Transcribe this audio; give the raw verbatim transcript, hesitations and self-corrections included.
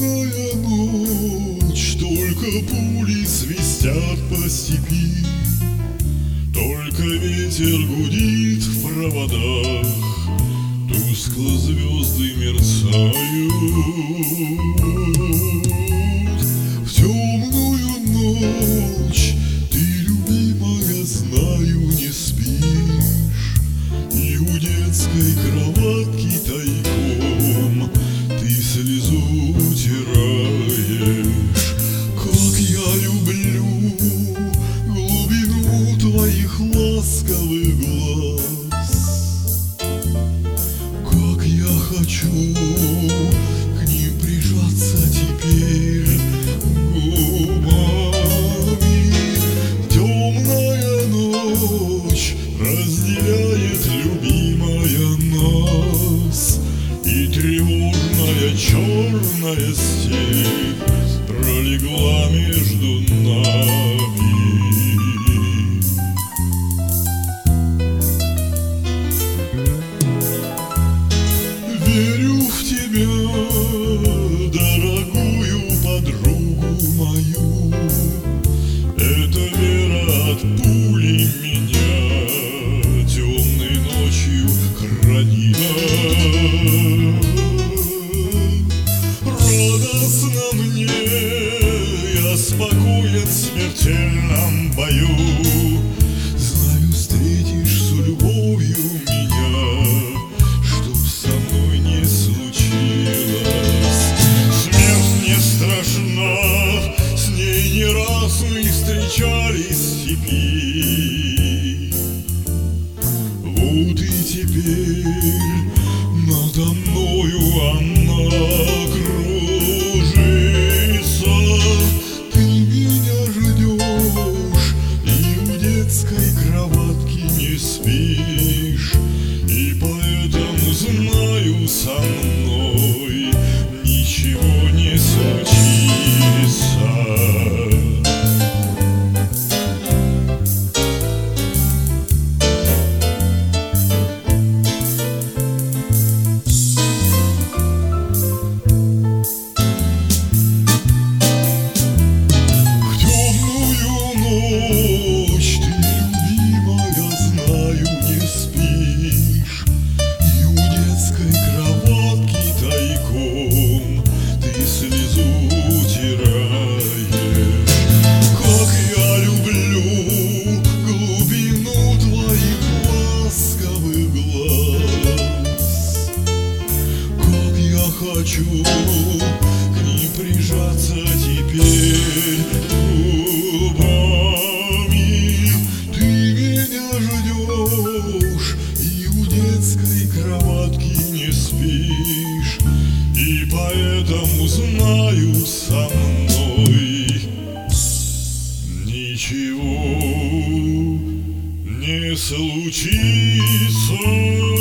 темная ночь, только пули свистят по степи, только ветер гудит в проводах, тускло звезды мерцают. В темную ночь ты, любимая, знаю, не спишь, и у детской кроватки тайком ты слезу утираешь. Как я люблю глубину твоих ласковых глаз, как я хочу к ним прижаться теперь губами. Темная ночь разделяет, любимая, нас, и тревожная черная степь пролегла между нами. Верю в тебя, дорогую подругу мою, эта вера от пули меня темной ночью хранит. Радостно мне, я спокоен в смертельном бою, знаю, встретишь с любовью меня, чтоб со мной не случилось. Смерть не страшна, с ней не раз мы встречались в степи. Вот и теперь надо мною она кружится. Ты меня ждешь и в детской кроватке не спишь, и поэтому знаю, со мной ничего не случится. Хочу к ним прижаться теперь губами. Ты меня ждешь и у детской кроватки не спишь, и поэтому знаю, со мной ничего не случится.